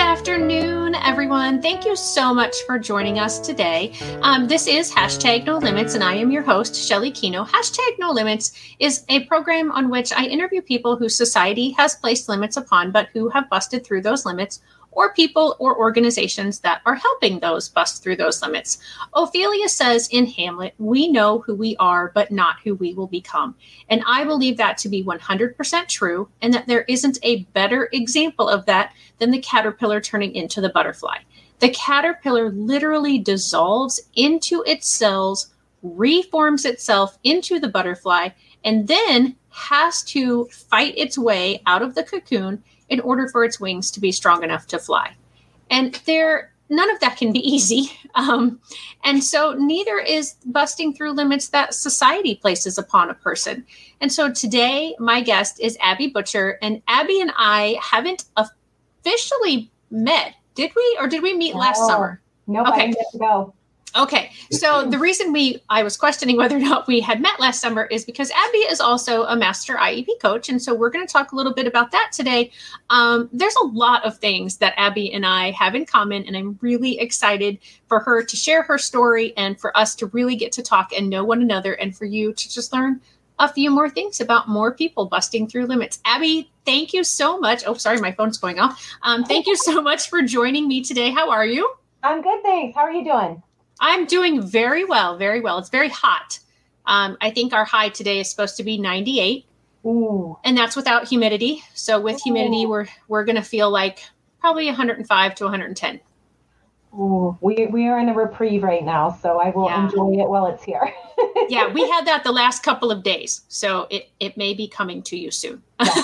afternoon, everyone. Thank you so much for joining us today. This is Hashtag No Limits, and I am your host, Shelly Kino. Hashtag No Limits is a program on which I interview people whose society has placed limits upon, but who have busted through those limits, or people or organizations that are helping those bust through those limits. Ophelia says in Hamlet, "We know who we are, but not who we will become." And I believe that to be 100% true, and that there isn't a better example of that than the caterpillar turning into the butterfly. The caterpillar literally dissolves into its cells, reforms itself into the butterfly, and then has to fight its way out of the cocoon in order for its wings to be strong enough to fly. And none of that can be easy. And so neither is busting through limits that society places upon a person. And so today, my guest is Abby Butcher, and Abby and I haven't officially met. Did we? Or did we meet last summer? Nope, okay. I didn't get to go. Okay. So the reason I was questioning whether or not we had met last summer is because Abby is also a master IEP coach. And so we're going to talk a little bit about that today. There's a lot of things that Abby and I have in common, and I'm really excited for her to share her story and for us to really get to talk and know one another, and for you to just learn a few more things about more people busting through limits. Abby, thank you so much. Oh, sorry, my phone's going off. Thank you so much for joining me today. How are you? I'm good, thanks. How are you doing? I'm doing very well, very well. It's very hot. I think our high today is supposed to be 98. Ooh. And that's without humidity. So with humidity, we're going to feel like probably 105 to 110. Ooh, we are in a reprieve right now, so I will enjoy it while it's here. Yeah, we had that the last couple of days, so it may be coming to you soon.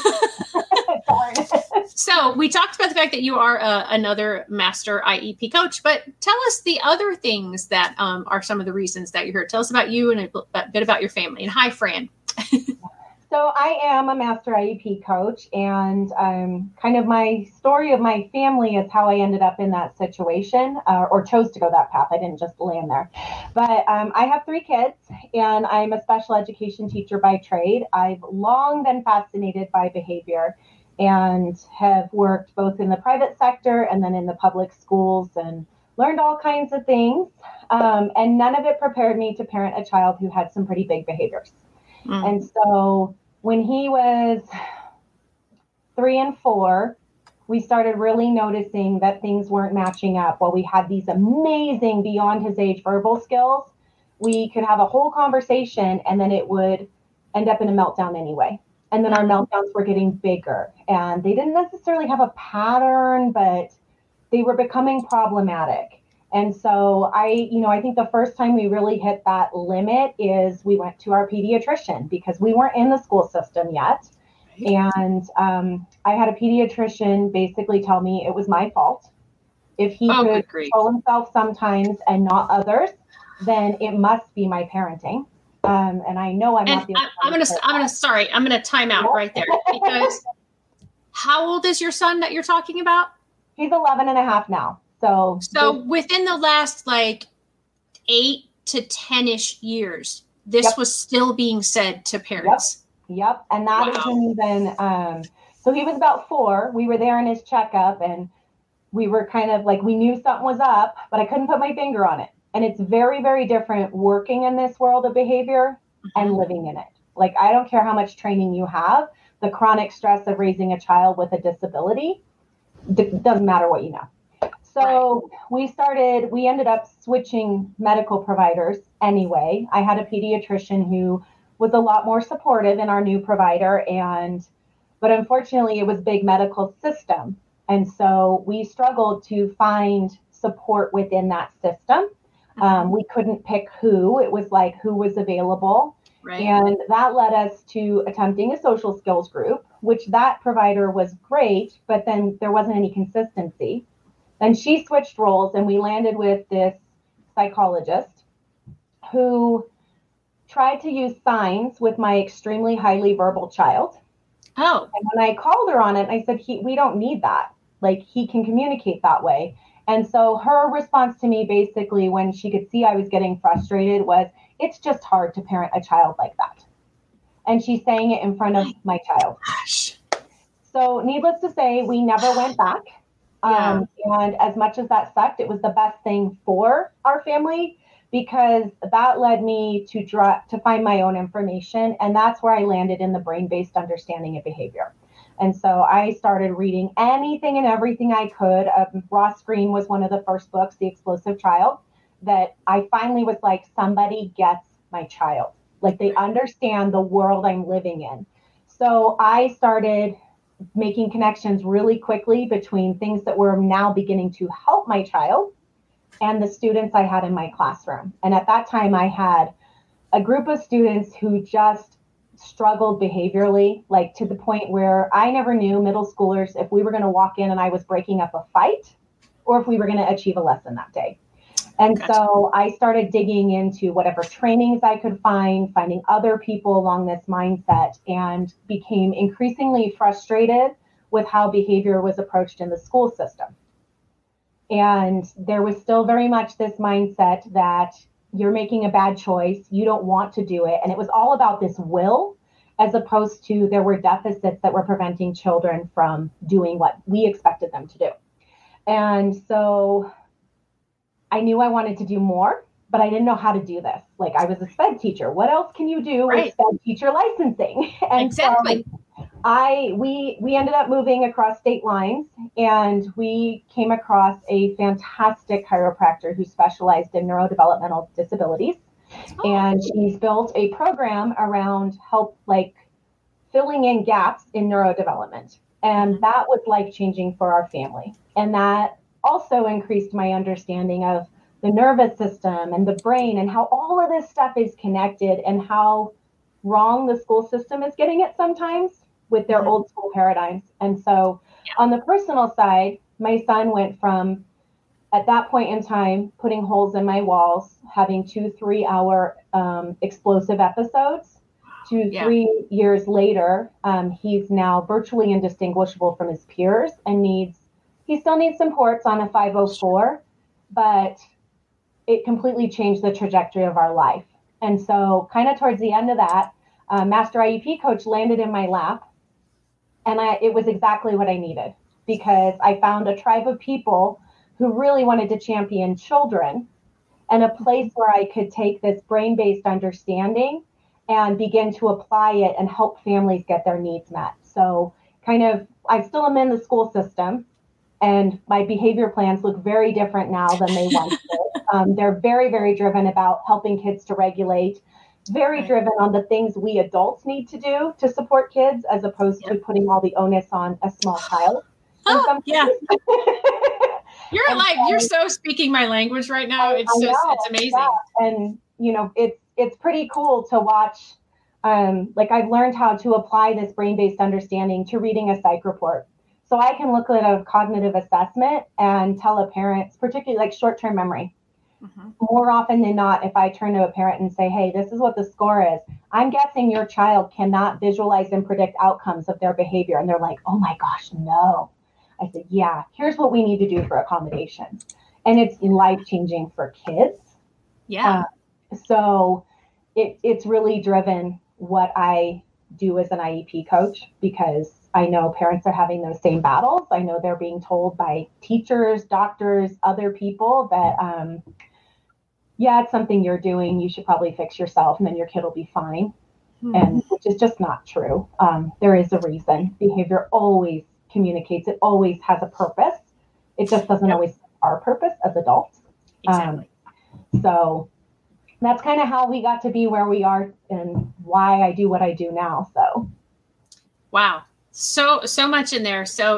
So we talked about the fact that you are another master IEP coach, but tell us the other things that are some of the reasons that you're here. Tell us about you and a bit about your family. And hi, Fran. So I am a master IEP coach, and kind of my story of my family is how I ended up in that situation, or chose to go that path. I didn't just land there. But I have 3 kids, and I'm a special education teacher by trade. I've long been fascinated by behavior and have worked both in the private sector and then in the public schools, and learned all kinds of things. And none of it prepared me to parent a child who had some pretty big behaviors. And so when he was 3 and 4, we started really noticing that things weren't matching up. While we had these amazing, beyond his age verbal skills, we could have a whole conversation and then it would end up in a meltdown anyway. And then our meltdowns were getting bigger, and they didn't necessarily have a pattern, but they were becoming problematic. And so I think the first time we really hit that limit is we went to our pediatrician, because we weren't in the school system yet. And I had a pediatrician basically tell me it was my fault. If he could control himself sometimes and not others, then it must be my parenting. And I know I'm not the only one. I'm going to time out right there, because how old is your son that you're talking about? He's 11 and a half now. So within the last 8 to 10-ish years, this was still being said to parents. Yep. And that isn't even, so he was about 4. We were there in his checkup, and we were kind of like, we knew something was up, but I couldn't put my finger on it. And it's very, very different working in this world of behavior and living in it. Like, I don't care how much training you have, the chronic stress of raising a child with a disability, doesn't matter what you know. So we ended up switching medical providers anyway. I had a pediatrician who was a lot more supportive in our new provider, but unfortunately it was big medical system. And so we struggled to find support within that system. We couldn't pick who. It was like who was available. Right. And that led us to attempting a social skills group, which that provider was great, but then there wasn't any consistency. Then she switched roles, and we landed with this psychologist who tried to use signs with my extremely highly verbal child. Oh. And when I called her on it, I said, we don't need that. Like, he can communicate that way. And so her response to me, basically, when she could see I was getting frustrated, was, it's just hard to parent a child like that. And she's saying it in front of my child. Gosh. So needless to say, we never went back. Yeah. And as much as that sucked, it was the best thing for our family because that led me to find my own information. And that's where I landed in the brain-based understanding of behavior. And so I started reading anything and everything I could. Ross Greene was one of the first books, The Explosive Child, that I finally was like, somebody gets my child. Like they understand the world I'm living in. So I started making connections really quickly between things that were now beginning to help my child and the students I had in my classroom. And at that time, I had a group of students who just struggled behaviorally, like to the point where I never knew, middle schoolers, if we were going to walk in and I was breaking up a fight or if we were going to achieve a lesson that day. And so I started digging into whatever trainings I could find, finding other people along this mindset, and became increasingly frustrated with how behavior was approached in the school system. And there was still very much this mindset that you're making a bad choice, you don't want to do it. And it was all about this will, as opposed to there were deficits that were preventing children from doing what we expected them to do. And so I knew I wanted to do more, but I didn't know how to do this. Like I was a SPED teacher. What else can you do with SPED teacher licensing? And exactly. So we ended up moving across state lines, and we came across a fantastic chiropractor who specialized in neurodevelopmental disabilities. Oh. And she's built a program around help, like filling in gaps in neurodevelopment. And that was life-changing for our family. And that also increased my understanding of the nervous system and the brain and how all of this stuff is connected and how wrong the school system is getting it sometimes with their old school paradigms. And so on the personal side, my son went from, at that point in time, putting holes in my walls, having 2-3 hour explosive episodes, to 3 years later, he's now virtually indistinguishable from his peers and he still needs some ports on a 504, but it completely changed the trajectory of our life. And so kind of towards the end of that, Master IEP coach landed in my lap, and it was exactly what I needed, because I found a tribe of people who really wanted to champion children and a place where I could take this brain-based understanding and begin to apply it and help families get their needs met. So I still am in the school system, and my behavior plans look very different now than they once did. They're very, very driven about helping kids to regulate, very driven on the things we adults need to do to support kids, as opposed to putting all the onus on a small child. You're so speaking my language right now. It's amazing. Yeah. And it's pretty cool to watch. I've learned how to apply this brain-based understanding to reading a psych report. So I can look at a cognitive assessment and tell a parent, particularly like short-term memory. More often than not, if I turn to a parent and say, hey, this is what the score is, I'm guessing your child cannot visualize and predict outcomes of their behavior. And they're like, oh my gosh, no. I said, yeah, here's what we need to do for accommodation. And it's life-changing for kids. Yeah. So it's really driven what I do as an IEP coach, because I know parents are having those same battles. I know they're being told by teachers, doctors, other people that, it's something you're doing. You should probably fix yourself and then your kid will be fine. And which is just not true. There is a reason. Behavior always communicates. It always has a purpose. It just doesn't always serve our purpose as adults. Exactly. So that's kind of how we got to be where we are and why I do what I do now. So. Wow. So much in there. So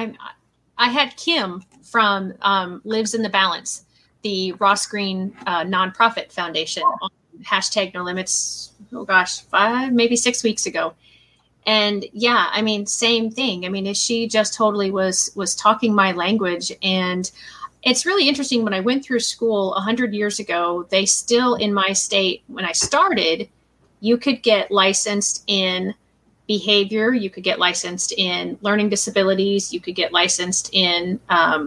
I had Kim from Lives in the Balance, the Ross Greene nonprofit foundation, on #NoLimits. Oh gosh, 5, maybe 6 weeks ago. And same thing. She just totally was talking my language. And it's really interesting. When I went through school 100 years ago, they still, in my state, when I started, you could get licensed in behavior, you could get licensed in learning disabilities, you could get licensed in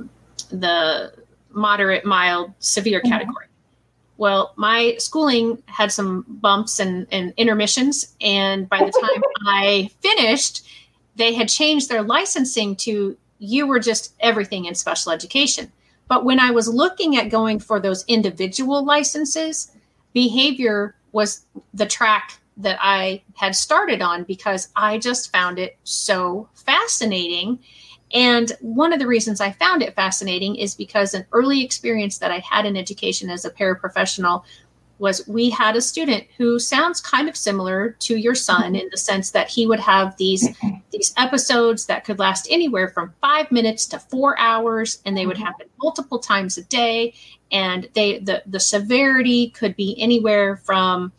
the moderate, mild, severe category. Well, my schooling had some bumps and intermissions, and by the time I finished, they had changed their licensing to you were just everything in special education. But when I was looking at going for those individual licenses, behavior was the track that I had started on because I just found it so fascinating. And one of the reasons I found it fascinating is because an early experience that I had in education as a paraprofessional was we had a student who sounds kind of similar to your son in the sense that he would have these episodes that could last anywhere from 5 minutes to 4 hours, and they would happen multiple times a day. And the severity could be anywhere from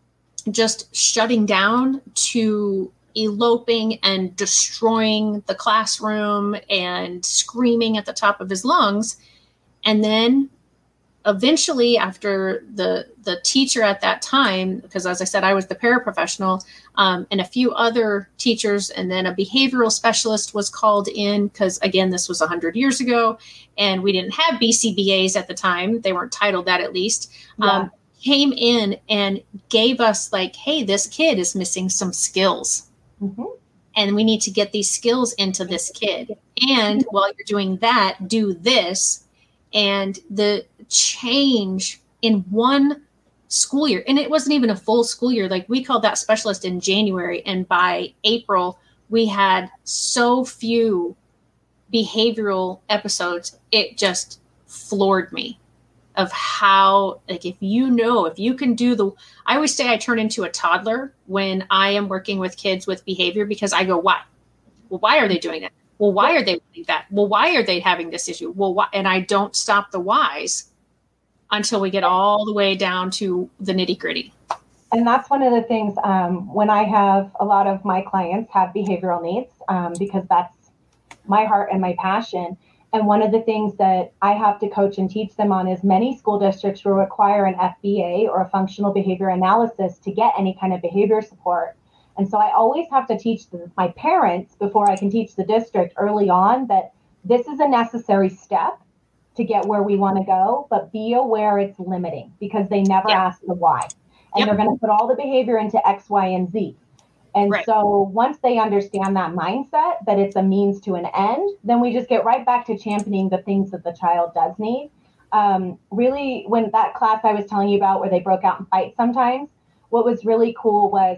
just shutting down to eloping and destroying the classroom and screaming at the top of his lungs. And then eventually, after the teacher at that time, because as I said, I was the paraprofessional, and a few other teachers, and then a behavioral specialist was called in because, again, this was 100 years ago, and we didn't have BCBAs at the time. They weren't titled that, at least. Yeah. Came in and gave us like, hey, this kid is missing some skills. Mm-hmm. And we need to get these skills into this kid. And while you're doing that, do this. And the change in one school year, and it wasn't even a full school year. Like, we called that specialist in January. And by April, we had so few behavioral episodes. It just floored me of how, like, if you can do I always say I turn into a toddler when I am working with kids with behavior, because I go, why? Well, why are they doing that? Well, why are they doing that? Well, why are they having this issue? Well, why? And I don't stop the whys until we get all the way down to the nitty gritty. And that's one of the things when I have a lot of my clients have behavioral needs, because that's my heart and my passion. And one of the things that I have to coach and teach them on is many school districts will require an FBA or a functional behavior analysis to get any kind of behavior support. And so I always have to teach my parents before I can teach the district early on that this is a necessary step to get where we want to go, but be aware it's limiting, because they never ask the why. And they're going to put all the behavior into X, Y, and Z. And so once they understand that mindset, that it's a means to an end, then we just get right back to championing the things that the child does need. Really, when that class I was telling you about where they broke out in fights sometimes, what was really cool was,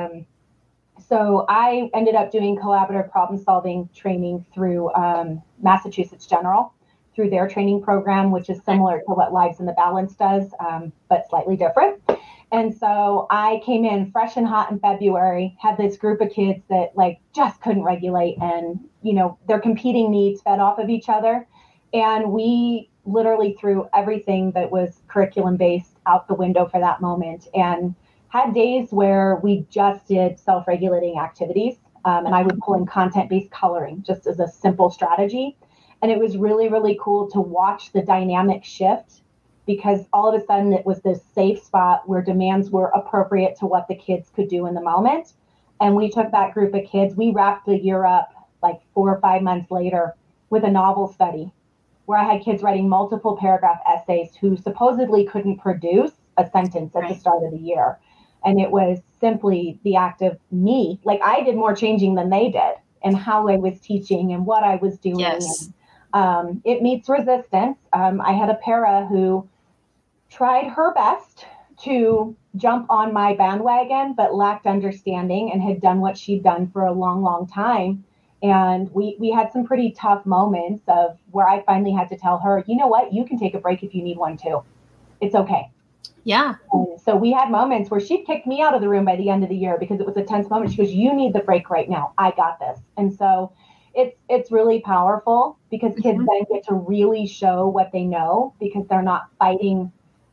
so I ended up doing collaborative problem solving training through Massachusetts General, through their training program, which is similar to what Lives in the Balance does, but slightly different. And so I came in fresh and hot in February, had this group of kids that like just couldn't regulate, and, you know, their competing needs fed off of each other. And we literally threw everything that was curriculum based out the window for that moment, and had days where we just did self-regulating activities. And I would pull in content-based coloring just as a simple strategy. And it was really, really cool to watch the dynamic shift, because all of a sudden it was this safe spot where demands were appropriate to what the kids could do in the moment. And we took that group of kids, we wrapped the year up like 4 or 5 months later with a novel study where I had kids writing multiple paragraph essays who supposedly couldn't produce a sentence at the start of the year. And it was simply the act of me. Like, I did more changing than they did, and how I was teaching and what I was doing. Yes. And, it meets resistance. I had a para who tried her best to jump on my bandwagon, but lacked understanding and had done what she'd done for a long, long time. And we had some pretty tough moments of where I finally had to tell her, you know what, you can take a break if you need one too. It's okay. Yeah. And so we had moments where she'd kicked me out of the room by the end of the year because it was a tense moment. She goes, you need the break right now. I got this. And so it's really powerful, because kids then get to really show what they know, because they're not fighting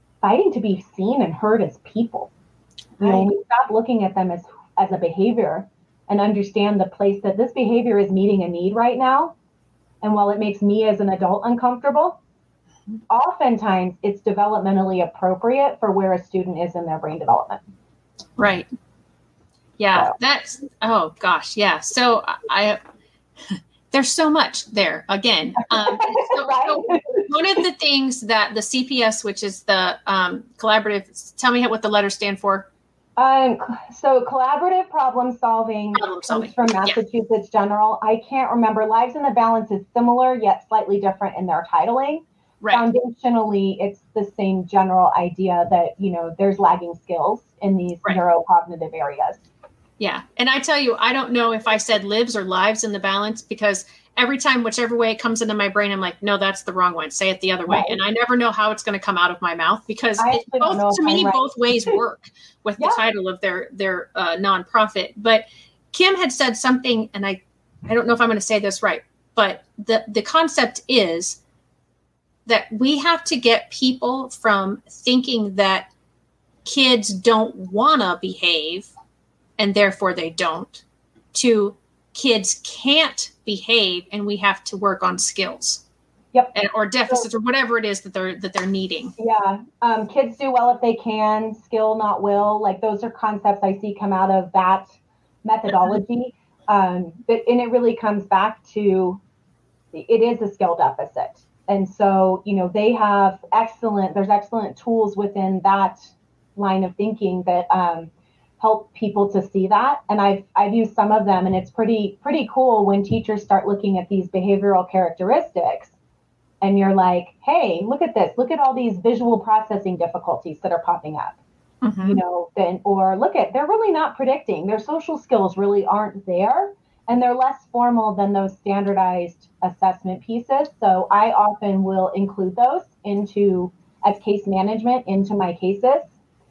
to be seen and heard as people. You know, when we stop looking at them as a behavior and understand the place that this behavior is meeting a need right now. And while it makes me as an adult uncomfortable, oftentimes it's developmentally appropriate for where a student is in their brain development. Right. Yeah, that's, oh gosh. Yeah. So there's so much there again. So one of the things that the CPS, which is the collaborative, tell me what the letters stand for. So collaborative problem solving comes from Massachusetts General. I can't remember. Lives in the Balance is similar yet slightly different in their titling. Right. Foundationally, it's the same general idea that, there's lagging skills in these neurocognitive areas. Yeah. And I tell you, I don't know if I said lives or lives in the balance, because every time, whichever way it comes into my brain, I'm like, no, that's the wrong one. Say it the other way. And I never know how it's going to come out of my mouth, because both ways work with the title of their nonprofit. But Kim had said something, and I don't know if I'm going to say this right, but the concept is that we have to get people from thinking that kids don't want to behave and therefore they don't, to kids can't behave and we have to work on skills. Yep. Or deficits, or whatever it is that they're needing. Yeah. Kids do well if they can, skill, not will. Like, those are concepts I see come out of that methodology. And it really comes back to, it is a skill deficit. And so, they have there's excellent tools within that line of thinking that help people to see that. And I've used some of them, and it's pretty cool when teachers start looking at these behavioral characteristics. And you're like, hey, look at this. Look at all these visual processing difficulties that are popping up. Mm-hmm. Or look at, they're really not predicting. Their social skills really aren't there. And they're less formal than those standardized assessment pieces. So I often will include those as case management into my cases.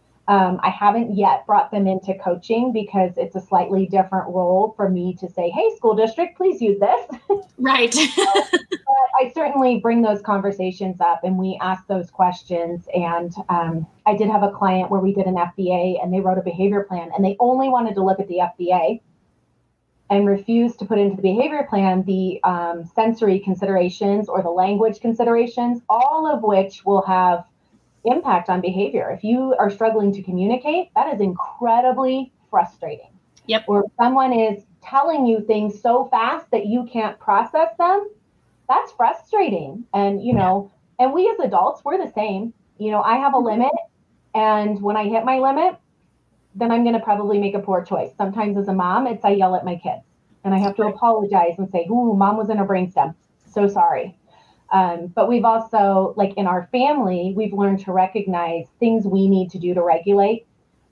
I haven't yet brought them into coaching, because it's a slightly different role for me to say, hey, school district, please use this. Right. But I certainly bring those conversations up, and we ask those questions. And I did have a client where we did an FBA, and they wrote a behavior plan, and they only wanted to look at the FBA and refused to put into the behavior plan the sensory considerations or the language considerations, all of which will have impact on behavior. If you are struggling to communicate, that is incredibly frustrating. Yep. Or if someone is telling you things so fast that you can't process them, that's frustrating. And, and we as adults, we're the same. I have a limit, and when I hit my limit, then I'm going to probably make a poor choice. Sometimes as a mom, I yell at my kids, and I have to apologize and say, ooh, mom was in her brainstem. So sorry. But we've also, like in our family, we've learned to recognize things we need to do to regulate.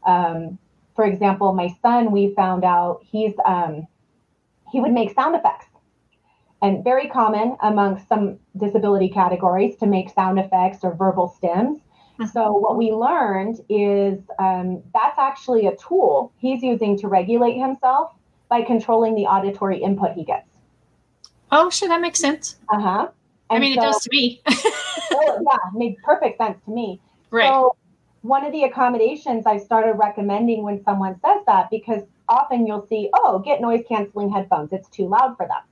For example, my son, we found out he would make sound effects, and very common amongst some disability categories to make sound effects or verbal stems. Mm-hmm. So what we learned is that's actually a tool he's using to regulate himself by controlling the auditory input he gets. Oh, sure. That makes sense. Uh-huh. It does to me. Made perfect sense to me. Right. So one of the accommodations I started recommending when someone says that, because often you'll see, get noise canceling headphones. It's too loud for them.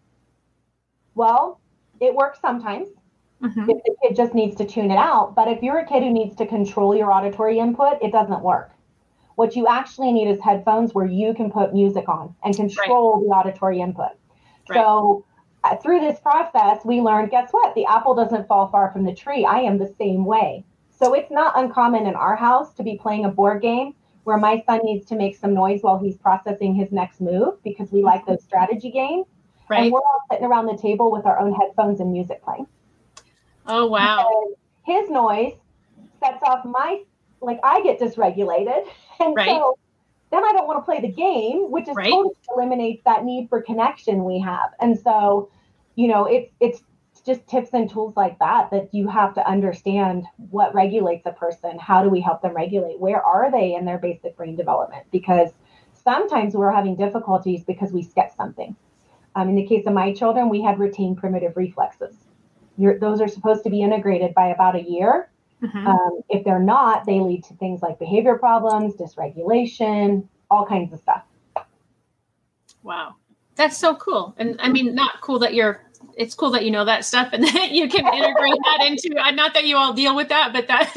Well, it works sometimes. Mm-hmm. If the kid just needs to tune it out. But if you're a kid who needs to control your auditory input, it doesn't work. What you actually need is headphones where you can put music on and control the auditory input. Right. So through this process, we learned, guess what? The apple doesn't fall far from the tree. I am the same way. So it's not uncommon in our house to be playing a board game where my son needs to make some noise while he's processing his next move, because we like those strategy games. Right. And we're all sitting around the table with our own headphones and music playing. Oh, wow. And his noise sets off I get dysregulated. And so then I don't want to play the game, which is totally eliminates that need for connection we have. And so, it's just tips and tools like that you have to understand what regulates a person. How do we help them regulate? Where are they in their basic brain development? Because sometimes we're having difficulties because we skip something. In the case of my children, we had retained primitive reflexes. Those are supposed to be integrated by about a year. Mm-hmm. If they're not, they lead to things like behavior problems, dysregulation, all kinds of stuff. Wow. That's so cool. And not cool that it's cool that you know that stuff and that you can integrate that into, not that you all deal with that, but that.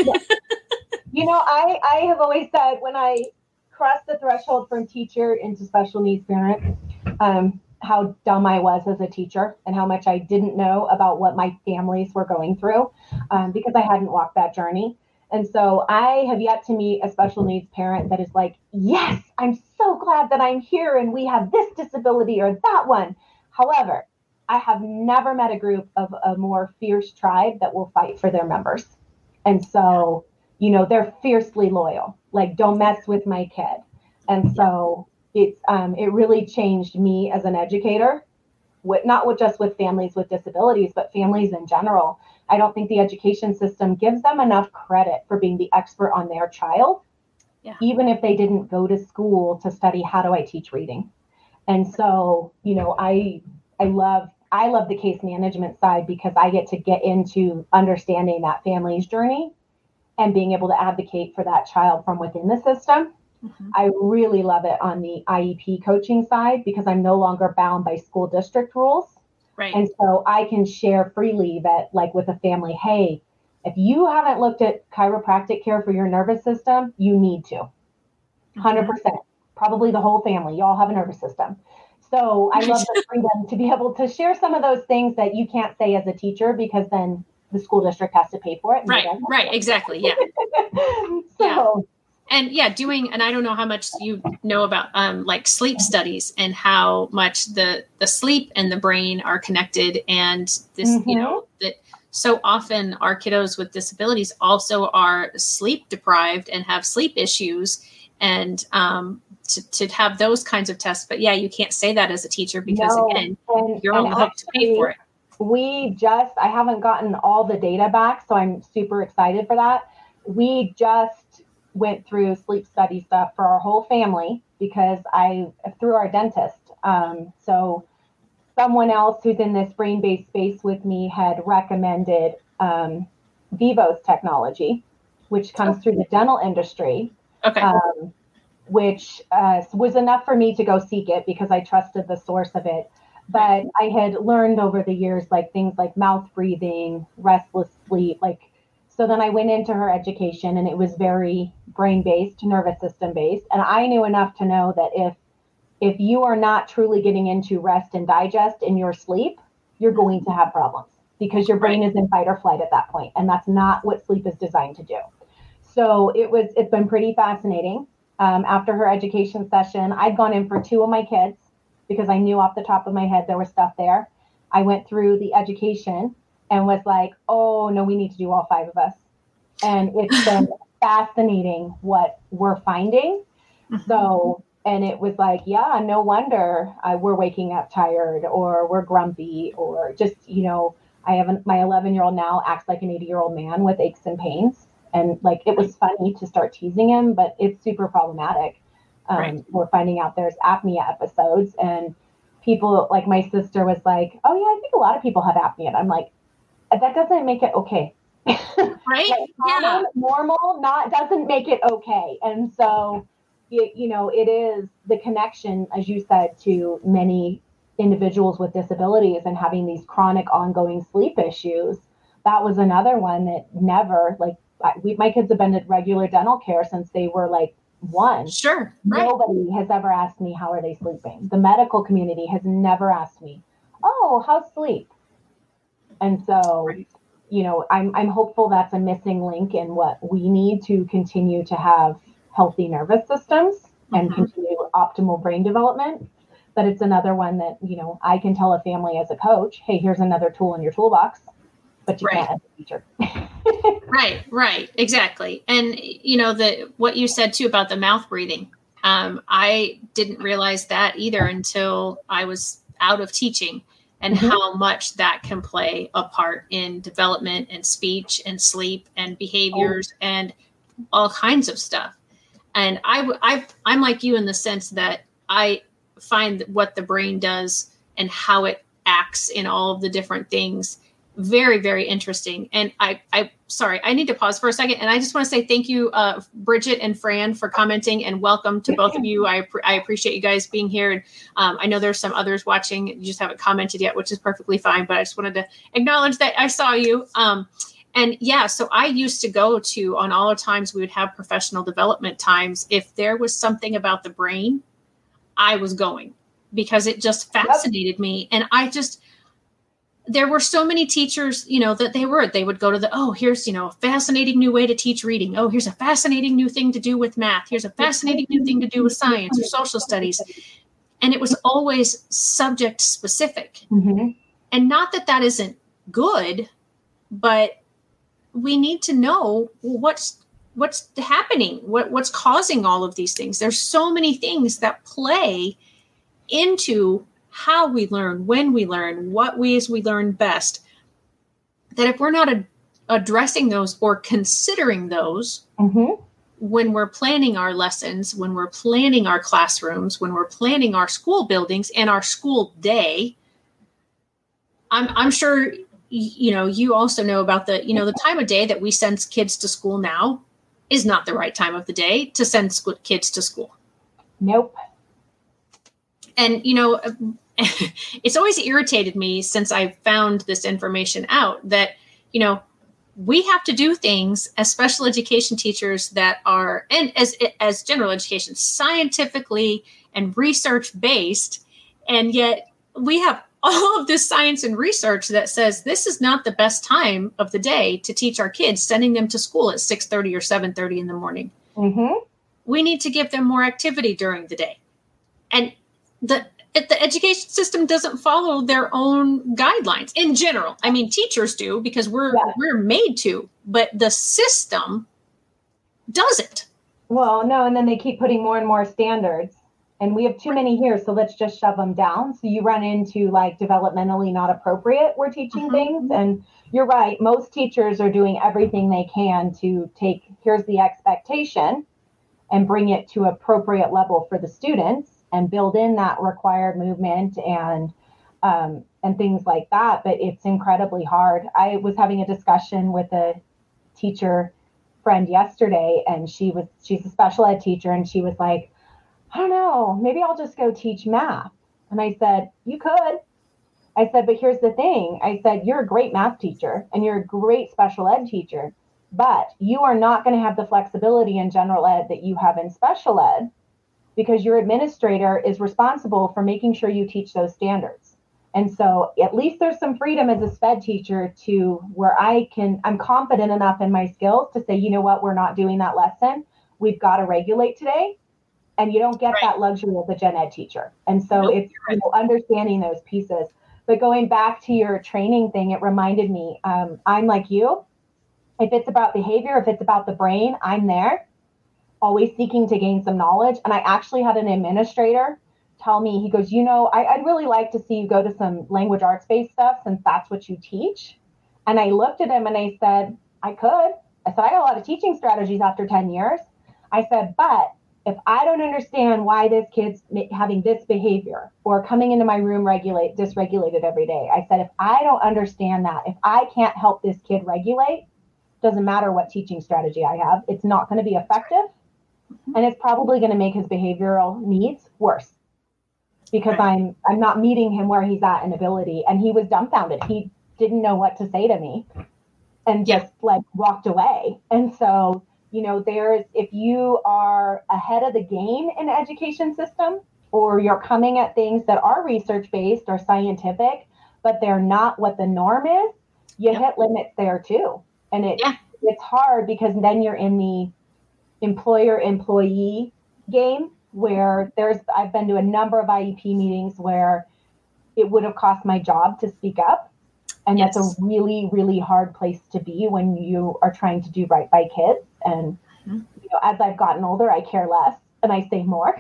I have always said when I crossed the threshold from teacher into special needs parent, how dumb I was as a teacher and how much I didn't know about what my families were going through, because I hadn't walked that journey. And so I have yet to meet a special needs parent that is like, yes, I'm so glad that I'm here and we have this disability or that one. However, I have never met a group of a more fierce tribe that will fight for their members. And so, they're fiercely loyal, like, don't mess with my kid. And so it really changed me as an educator, not just with families with disabilities, but families in general. I don't think the education system gives them enough credit for being the expert on their child, even if they didn't go to school to study how do I teach reading. And so, I love the case management side because I get to get into understanding that family's journey and being able to advocate for that child from within the system. Mm-hmm. I really love it on the IEP coaching side because I'm no longer bound by school district rules. Right. And so I can share freely that, like, with a family, hey, if you haven't looked at chiropractic care for your nervous system, you need to. 100%. Probably the whole family. You all have a nervous system. So I love the freedom to be able to share some of those things that you can't say as a teacher because then the school district has to pay for it. Right. Exactly. Yeah. And and I don't know how much you know about like sleep studies and how much the sleep and the brain are connected. And this, that so often our kiddos with disabilities also are sleep deprived and have sleep issues. And to have those kinds of tests. But you can't say that as a teacher because again, you're on the hook to pay for it. I haven't gotten all the data back, so I'm super excited for that. We just went through sleep study stuff for our whole family because through our dentist. So someone else who's in this brain-based space with me had recommended Vivos technology, which comes through the dental industry. Okay. Which was enough for me to go seek it because I trusted the source of it. But I had learned over the years, like things like mouth breathing, restless sleep, so then I went into her education and it was very brain-based, nervous system-based. And I knew enough to know that if you are not truly getting into rest and digest in your sleep, you're going to have problems because your brain is in fight or flight at that point. And that's not what sleep is designed to do. So it's been pretty fascinating. After her education session, I'd gone in for 2 of my kids because I knew off the top of my head there was stuff there. I went through the education and was like, oh, no, we need to do all 5 of us. And it's been fascinating what we're finding. Mm-hmm. So, and it was like, no wonder we're waking up tired or we're grumpy or just, I have my 11-year-old now acts like an 80-year-old man with aches and pains. And it was funny to start teasing him, but it's super problematic. We're finding out there's apnea episodes and people like my sister was like, oh yeah, I think a lot of people have apnea. And I'm like, that doesn't make it okay. Right. Common, normal, doesn't make it okay. And so, it is the connection, as you said, to many individuals with disabilities and having these chronic ongoing sleep issues. That was another one that never my kids have been at regular dental care since they were 1. Sure. Right. Nobody has ever asked me, how are they sleeping? The medical community has never asked me, oh, how's sleep? And so, I'm hopeful that's a missing link in what we need to continue to have healthy nervous systems and continue optimal brain development. But it's another one that, I can tell a family as a coach, hey, here's another tool in your toolbox, but you can't as a teacher. Right. Exactly. And, what you said too about the mouth breathing, I didn't realize that either until I was out of teaching and how much that can play a part in development and speech and sleep and behaviors and all kinds of stuff. And I'm like you in the sense that I find what the brain does and how it acts in all of the different things very, very interesting. And sorry, I need to pause for a second. And I just want to say thank you, Bridget and Fran, for commenting, and welcome to both of you. I appreciate you guys being here. And I know there's some others watching. You just haven't commented yet, which is perfectly fine. But I just wanted to acknowledge that I saw you. So I used to go to, on all the times we would have professional development times, if there was something about the brain, I was going because it just fascinated me. And there were so many teachers, that they would go to here's, a fascinating new way to teach reading. Oh, here's a fascinating new thing to do with math. Here's a fascinating new thing to do with science or social studies. And it was always subject specific. Mm-hmm. And not that isn't good, but we need to know what's happening, what's causing all of these things. There's so many things that play into how we learn, when we learn, what ways we learn best, that if we're not addressing those or considering those mm-hmm. when we're planning our lessons, when we're planning our classrooms, when we're planning our school buildings and our school day, I'm sure, you also know about the time of day that we send kids to school now is not the right time of the day to send kids to school. Nope. And, it's always irritated me since I found this information out that, we have to do things as special education teachers that are, and as general education, scientifically and research based. And yet we have all of this science and research that says this is not the best time of the day to teach our kids, sending them to school at 6:30 or 7:30 in the morning. Mm-hmm. We need to give them more activity during the day. And the education system doesn't follow their own guidelines in general. I mean, teachers do because we're made to, but the system doesn't. Well, no, and then they keep putting more and more standards. And we have too many here, so let's just shove them down. So you run into developmentally not appropriate, we're teaching Mm-hmm. things. And you're right, most teachers are doing everything they can to take, here's the expectation, and bring it to appropriate level for the students and build in that required movement and things like that. But it's incredibly hard. I was having a discussion with a teacher friend yesterday, and she's a special ed teacher, and she was like, I don't know, maybe I'll just go teach math. And I said, you could. I said, but here's the thing. I said, you're a great math teacher and you're a great special ed teacher, but you are not going to have the flexibility in general ed that you have in special ed because your administrator is responsible for making sure you teach those standards. And so at least there's some freedom as a SPED teacher to where I'm confident enough in my skills to say, you know what, we're not doing that lesson. We've got to regulate today. And you don't get that luxury as a gen ed teacher. And so it's understanding those pieces. But going back to your training thing, it reminded me, I'm like you. If it's about behavior, if it's about the brain, I'm there, always seeking to gain some knowledge. And I actually had an administrator tell me, he goes, I'd really like to see you go to some language arts-based stuff since that's what you teach. And I looked at him and I said, I could. I said, I got a lot of teaching strategies after 10 years. I said, but if I don't understand why this kid's having this behavior or coming into my room dysregulated every day, I said, if I don't understand that, if I can't help this kid regulate, doesn't matter what teaching strategy I have, it's not going to be effective. And it's probably going to make his behavioral needs worse because I'm not meeting him where he's at in ability. And he was dumbfounded. He didn't know what to say to me and just walked away. And so if you are ahead of the game in the education system, or you're coming at things that are research-based or scientific, but they're not what the norm is, you hit limits there too. And it's hard because then you're in the employer-employee game where I've been to a number of IEP meetings where it would have cost my job to speak up. And that's a really, really hard place to be when you are trying to do right by kids. And as I've gotten older, I care less and I say more.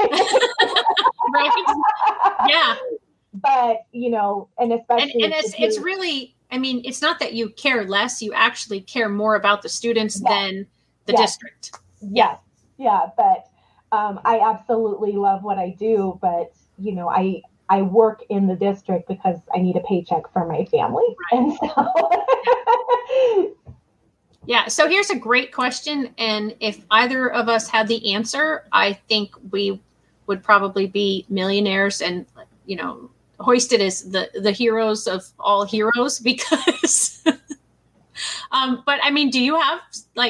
Right. Yeah. But, and especially. And it's really, it's not that you care less. You actually care more about the students than the district. Yes. Yeah. But I absolutely love what I do. But, I work in the district because I need a paycheck for my family. Right. And so. Yeah. So here's a great question. And if either of us had the answer, I think we would probably be millionaires and, hoisted as the heroes of all heroes because, but do you have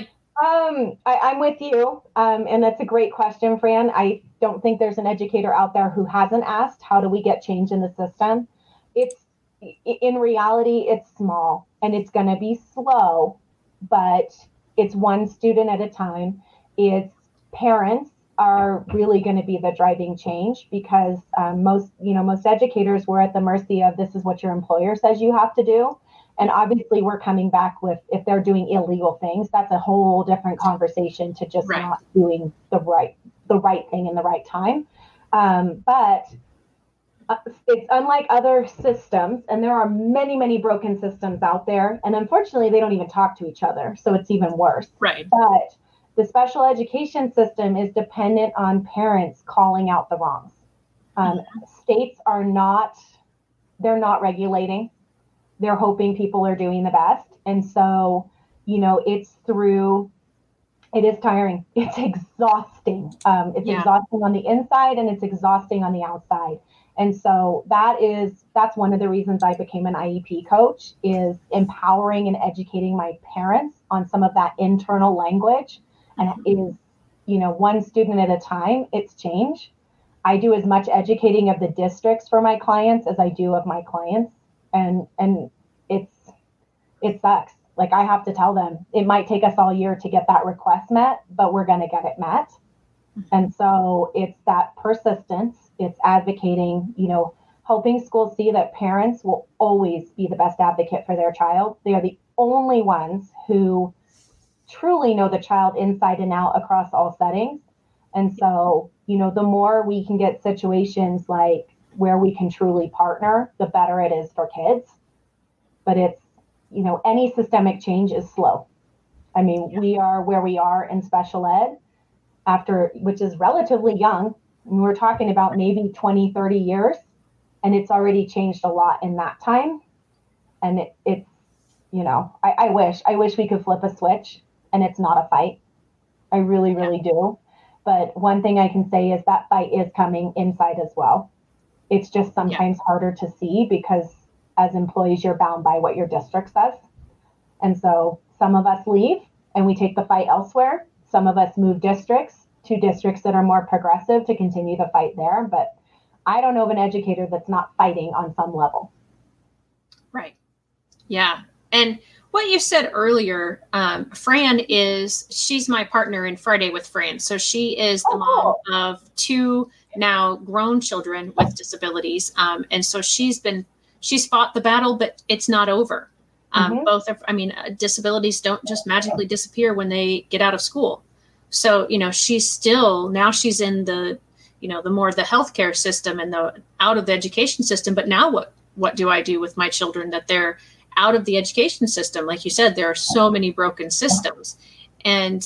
I'm with you. And that's a great question, Fran. I don't think there's an educator out there who hasn't asked, how do we get change in the system? It's in reality, it's small and it's going to be slow, but it's one student at a time. It's parents are really going to be the driving change, because most educators, we're at the mercy of, this is what your employer says you have to do. And obviously we're coming back with, if they're doing illegal things, that's a whole different conversation to just not doing the right thing in the right time. But it's unlike other systems, and there are many, many broken systems out there. And unfortunately, they don't even talk to each other. So it's even worse. Right. But the special education system is dependent on parents calling out the wrongs. States are not regulating. They're hoping people are doing the best. And so, it is tiring. It's exhausting. It's exhausting on the inside and it's exhausting on the outside. And so that's one of the reasons I became an IEP coach, is empowering and educating my parents on some of that internal language. And it is, one student at a time, it's change. I do as much educating of the districts for my clients as I do of my clients. And it sucks. Like, I have to tell them, it might take us all year to get that request met, but we're going to get it met. And so it's that persistence, it's advocating, helping schools see that parents will always be the best advocate for their child. They are the only ones who truly know the child inside and out across all settings. And so, the more we can get situations like where we can truly partner, the better it is for kids. But it's, any systemic change is slow. I mean, we are where we are in special ed which is relatively young. And we're talking about maybe 20, 30 years, and it's already changed a lot in that time. And it's, I wish we could flip a switch and it's not a fight. I really, really do. But one thing I can say is that fight is coming inside as well. It's just sometimes harder to see, because as employees, you're bound by what your district says. And so some of us leave and we take the fight elsewhere. Some of us move districts to districts that are more progressive to continue the fight there. But I don't know of an educator that's not fighting on some level. Right. Yeah. And what you said earlier, Fran she's my partner in Friday with Fran. So she is the mom of 2 now grown children with disabilities. And so she's fought the battle, but it's not over. Disabilities don't just magically disappear when they get out of school. So, she's in the, the more the healthcare system and the out of the education system. But now what do I do with my children that they're out of the education system? Like you said, there are so many broken systems. And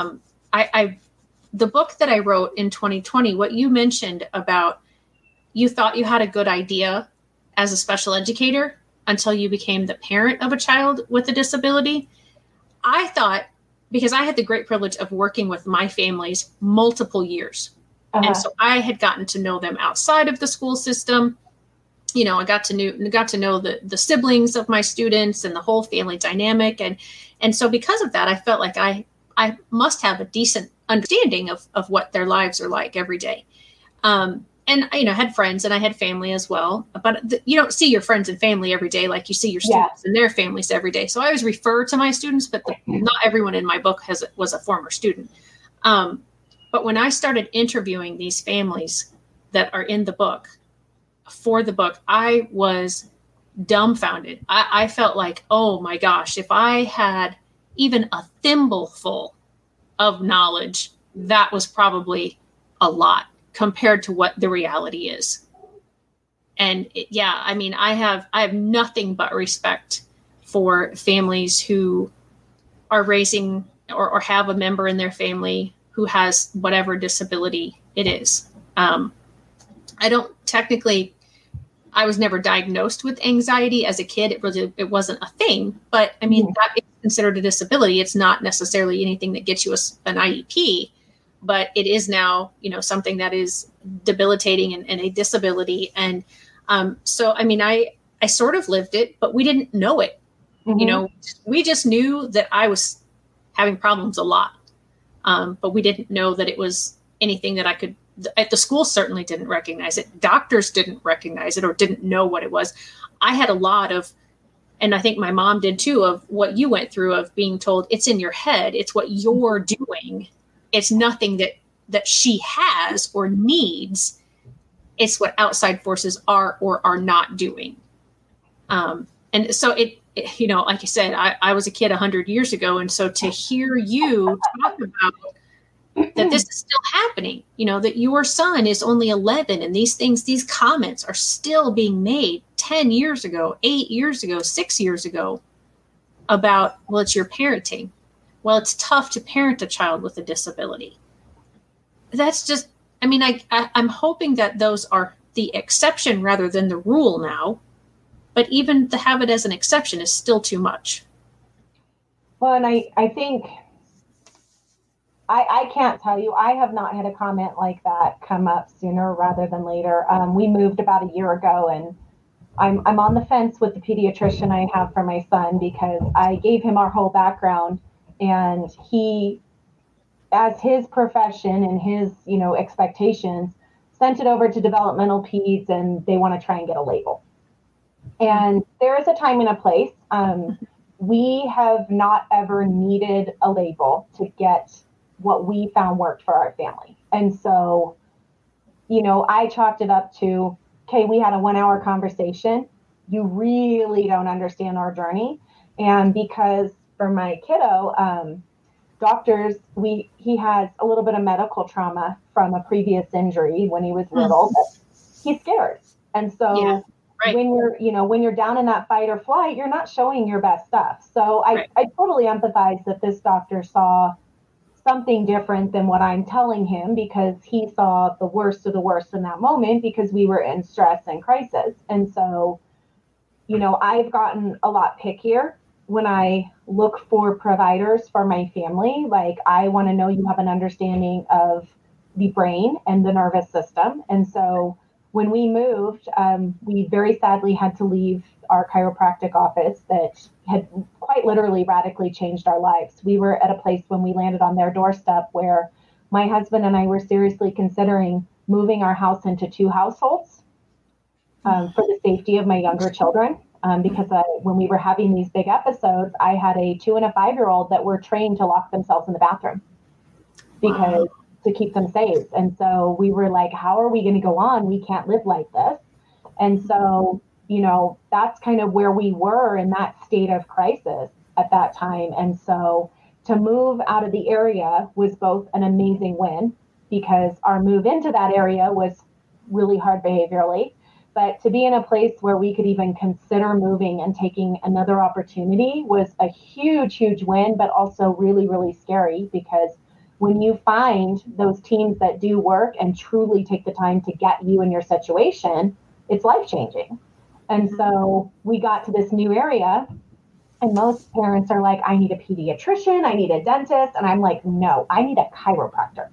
the book that I wrote in 2020, what you mentioned about, you thought you had a good idea as a special educator until you became the parent of a child with a disability. I thought, because I had the great privilege of working with my families multiple years. And so I had gotten to know them outside of the school system. I got to know the siblings of my students and the whole family dynamic. And so because of that, I felt like I must have a decent understanding of what their lives are like every day. And I had friends and I had family as well, but you don't see your friends and family every day like you see your students and their families every day. So I always refer to my students, but not everyone in my book was a former student. But when I started interviewing these families that are in the book, for the book, I was dumbfounded. I felt like, oh my gosh, if I had even a thimbleful of knowledge, that was probably a lot compared to what the reality is. And I have nothing but respect for families who are raising or have a member in their family who has whatever disability it is. I was never diagnosed with anxiety as a kid. It wasn't a thing, but that is considered a disability. It's not necessarily anything that gets you an IEP, but it is now, something that is debilitating and a disability. And so, I sort of lived it, but we didn't know it. We just knew that I was having problems a lot. But we didn't know that it was anything that I could at the school certainly didn't recognize it. Doctors didn't recognize it or didn't know what it was. I had a lot of, and I think my mom did too, of what you went through of being told it's in your head. It's what you're doing. It's nothing that she has or needs. It's what outside forces are or are not doing. And so it, like you said, I was a kid 100 years ago. And so to hear you talk about that this is still happening, that your son is only 11 and these comments are still being made 10 years ago, 8 years ago, 6 years ago about, well, it's your parenting. Well, it's tough to parent a child with a disability. That's just, I'm hoping that those are the exception rather than the rule now, but even to have it as an exception is still too much. Well, and I think I can't tell you, I have not had a comment like that come up sooner rather than later. We moved about a year ago, and I'm on the fence with the pediatrician I have for my son because I gave him our whole background, and he, as his profession and his, expectations, sent it over to developmental peds, and they want to try and get a label. And there is a time and a place. We have not ever needed a label to get what we found worked for our family. And so, I chalked it up to, okay, we had a 1 hour conversation. You really don't understand our journey. And because for my kiddo, doctors, he has a little bit of medical trauma from a previous injury when he was little, but he's scared. And so when you're down in that fight or flight, you're not showing your best stuff. So I totally empathize that this doctor saw something different than what I'm telling him, because he saw the worst of the worst in that moment because we were in stress and crisis. And so, I've gotten a lot pickier when I look for providers for my family. Like, I want to know you have an understanding of the brain and the nervous system. And so when we moved, we very sadly had to leave our chiropractic office that had quite literally radically changed our lives. We were at a place when we landed on their doorstep where my husband and I were seriously considering moving our house into 2 households for the safety of my younger children. Because when we were having these big episodes, I had a 2 and a 5-year-old that were trained to lock themselves in the bathroom because to keep them safe. And so we were like, how are we going to go on? We can't live like this. And so, that's kind of where we were in that state of crisis at that time. And so to move out of the area was both an amazing win because our move into that area was really hard behaviorally. But to be in a place where we could even consider moving and taking another opportunity was a huge, huge win, but also really, really scary because when you find those teams that do work and truly take the time to get you in your situation, it's life-changing. And so we got to this new area, and most parents are like, I need a pediatrician, I need a dentist. And I'm like, no, I need a chiropractor.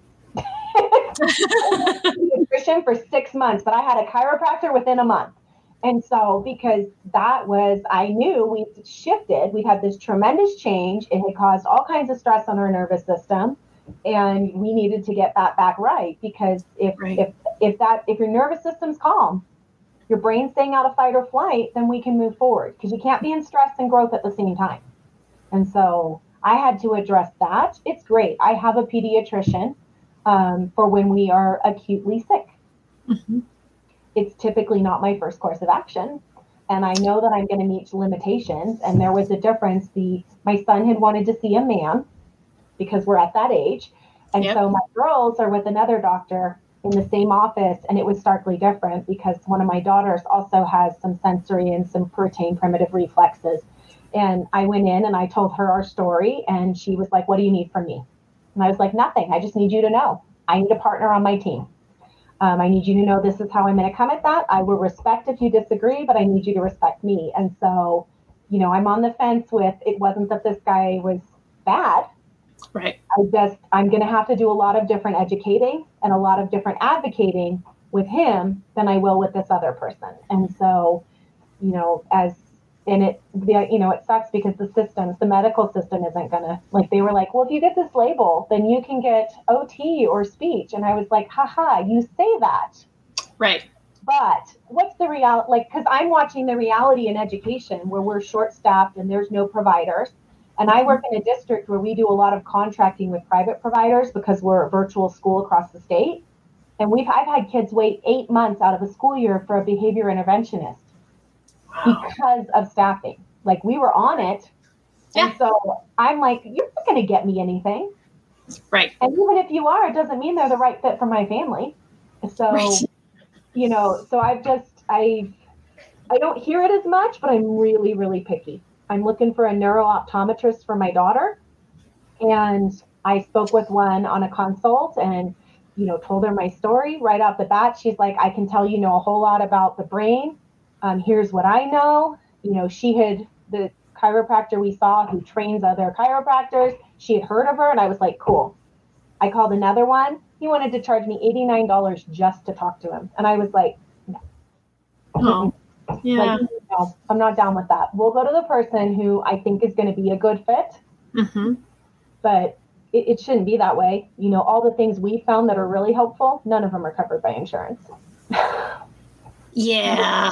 Pediatrician for 6 months, but I had a chiropractor within a month. And so because that was, I knew we shifted, we had this tremendous change. It had caused all kinds of stress on our nervous system. And we needed to get that back right, because if your nervous system's calm, your brain's staying out of fight or flight, then we can move forward, because you can't be in stress and growth at the same time. And so I had to address that. It's great. I have a pediatrician for when we are acutely sick. Mm-hmm. It's typically not my first course of action. And I know that I'm going to meet limitations. And there was a difference. My son had wanted to see a man because we're at that age. And so my girls are with another doctor in the same office, and it was starkly different because one of my daughters also has some sensory and some pertain primitive reflexes. And I went in and I told her our story, and she was like, what do you need from me? And I was like, nothing. I just need you to know I need a partner on my team. I need you to know this is how I'm going to come at that. I will respect if you disagree, but I need you to respect me. And so, I'm on the fence with, it wasn't that this guy was bad. Right. I'm going to have to do a lot of different educating and a lot of different advocating with him than I will with this other person. And so, as it sucks because the medical system isn't gonna, like, they were like, well, if you get this label, then you can get OT or speech. And I was like, haha, you say that. Right. But what's the reality? Like, because I'm watching the reality in education where we're short-staffed and there's no providers. And I work in a district where we do a lot of contracting with private providers because we're a virtual school across the state. And I've had kids wait 8 months out of a school year for a behavior interventionist because of staffing. Like, we were on it. Yeah. And so I'm like, you're not going to get me anything. Right. And even if you are, it doesn't mean they're the right fit for my family. So, right. So I don't hear it as much, but I'm really, really picky. I'm looking for a neuro-optometrist for my daughter. And I spoke with one on a consult and, told her my story right off the bat. She's like, I can tell you know a whole lot about the brain. Here's what I know. The chiropractor we saw who trains other chiropractors, she had heard of her. And I was like, cool. I called another one. He wanted to charge me $89 just to talk to him. And I was like, no. Oh, yeah. Like, no, I'm not down with that. We'll go to the person who I think is going to be a good fit. Mm-hmm. But it shouldn't be that way. All the things we found that are really helpful, none of them are covered by insurance. Yeah.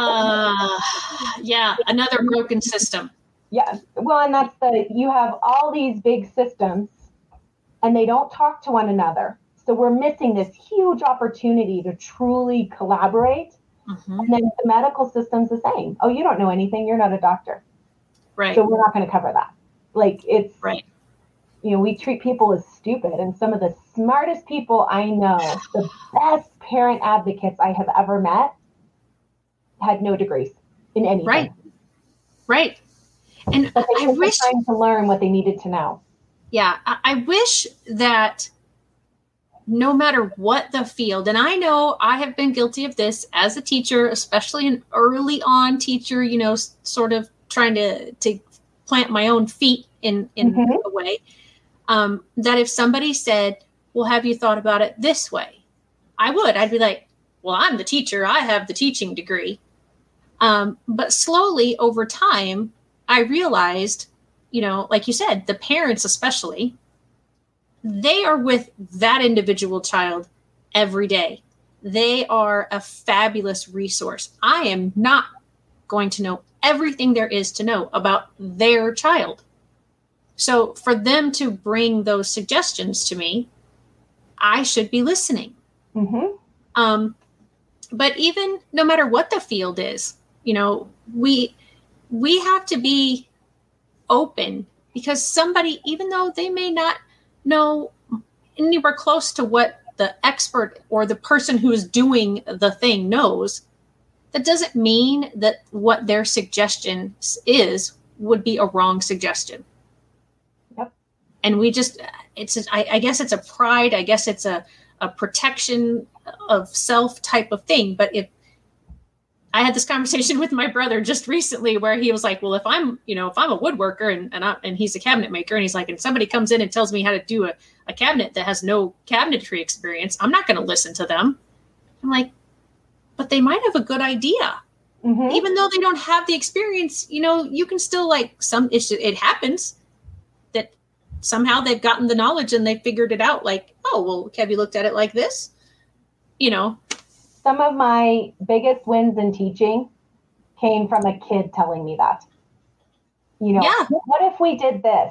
Yeah. Another broken system. Yeah. Well, and you have all these big systems and they don't talk to one another. So we're missing this huge opportunity to truly collaborate. Mm-hmm. And then the medical system's the same. Oh, you don't know anything. You're not a doctor. Right. So we're not going to cover that. Like, it's, right. We treat people as stupid. And some of the smartest people I know, the best parent advocates I have ever met, had no degrees in anything. Right. Right. And but they I wish time to learn what they needed to know. Yeah. I wish that no matter what the field, and I know I have been guilty of this as a teacher, especially an early on teacher, sort of trying to plant my own feet in mm-hmm. a way, that if somebody said, well, have you thought about it this way? I'd be like, well, I'm the teacher. I have the teaching degree. But slowly over time, I realized, like you said, the parents especially, they are with that individual child every day. They are a fabulous resource. I am not going to know everything there is to know about their child. So for them to bring those suggestions to me, I should be listening. Mm-hmm. But even no matter what the field is, we have to be open, because somebody, even though they may not know anywhere close to what the expert or the person who is doing the thing knows, that doesn't mean that what their suggestion would be a wrong suggestion. Yep. And I guess it's a pride. I guess it's a protection of self type of thing. But if I had this conversation with my brother just recently where he was like, well, if I'm a woodworker and he's a cabinet maker, and he's like, and somebody comes in and tells me how to do a cabinet that has no cabinetry experience, I'm not going to listen to them. I'm like, but they might have a good idea. Mm-hmm. Even though they don't have the experience, you can still it happens that somehow they've gotten the knowledge and they figured it out. Like, oh, well, have you looked at it like this? Some of my biggest wins in teaching came from a kid telling me that, What if we did this?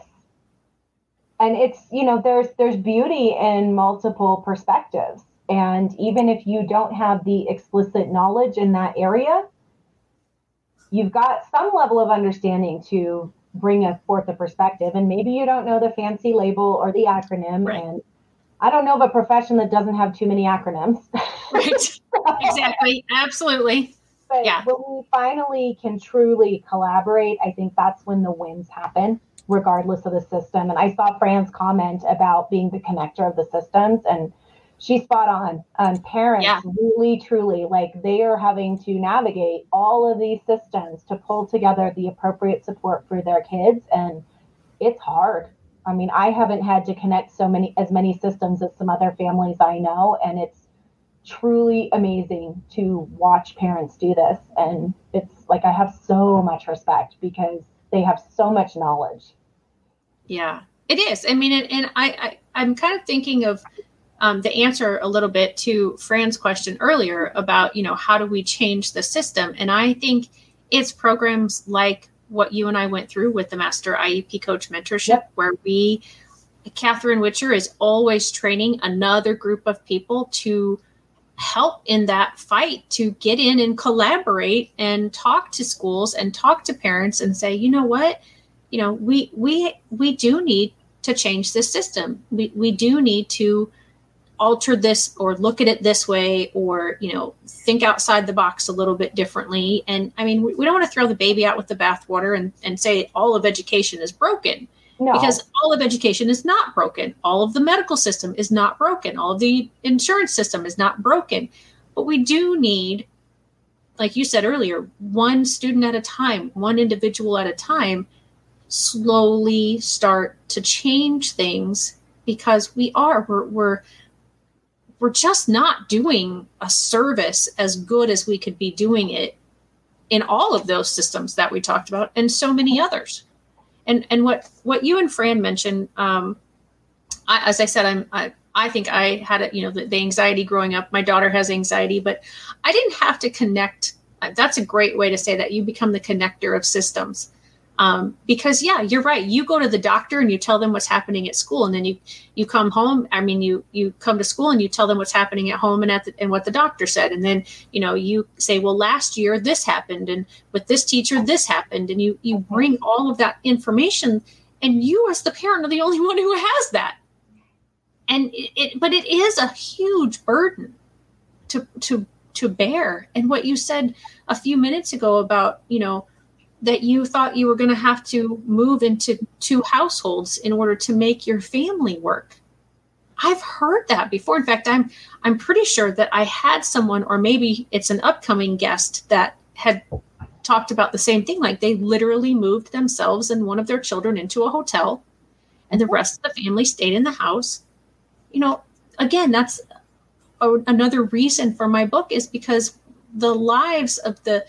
And it's, there's beauty in multiple perspectives. And even if you don't have the explicit knowledge in that area, you've got some level of understanding to bring forth a perspective. And maybe you don't know the fancy label or the acronym. Right. And I don't know of a profession that doesn't have too many acronyms. Right. Exactly. Absolutely. But when we finally can truly collaborate, I think that's when the wins happen, regardless of the system. And I saw Fran's comment about being the connector of the systems, and she's spot on. Parents really, truly, they are having to navigate all of these systems to pull together the appropriate support for their kids. And it's hard. I mean, I haven't had to connect as many systems as some other families I know, and it's truly amazing to watch parents do this. And it's like, I have so much respect because they have so much knowledge. Yeah, it is. I mean, I'm kind of thinking of the answer a little bit to Fran's question earlier about, how do we change the system? And I think it's programs like what you and I went through with the Master IEP Coach Mentorship, Yep. where Catherine Witcher is always training another group of people to help in that fight to get in and collaborate and talk to schools and talk to parents and say, you know what, we do need to change this system. We do need to alter this or look at it this way, or, think outside the box a little bit differently. And I mean, we don't want to throw the baby out with the bathwater and say all of education is broken. No. Because all of education is not broken. All of the medical system is not broken. All of the insurance system is not broken. But we do need, like you said earlier, one student at a time, one individual at a time, slowly start to change things, because we're just not doing a service as good as we could be doing it in all of those systems that we talked about and so many others. And what you and Fran mentioned, as I said, I think I had the anxiety growing up. My daughter has anxiety, but I didn't have to connect. That's a great way to say that. You become the connector of systems. Because yeah, you're right. You go to the doctor and you tell them what's happening at school, and then you come home. I mean, you come to school and you tell them what's happening at home and what the doctor said. And then, you say, well, last year this happened, and with this teacher, this happened. And you bring all of that information, and you as the parent are the only one who has that. And but it is a huge burden to bear. And what you said a few minutes ago about, that you thought you were going to have to move into 2 households in order to make your family work. I've heard that before. In fact, I'm pretty sure that I had someone, or maybe it's an upcoming guest, that had talked about the same thing. Like, they literally moved themselves and one of their children into a hotel, and the rest of the family stayed in the house. Again, that's another reason for my book, is because the lives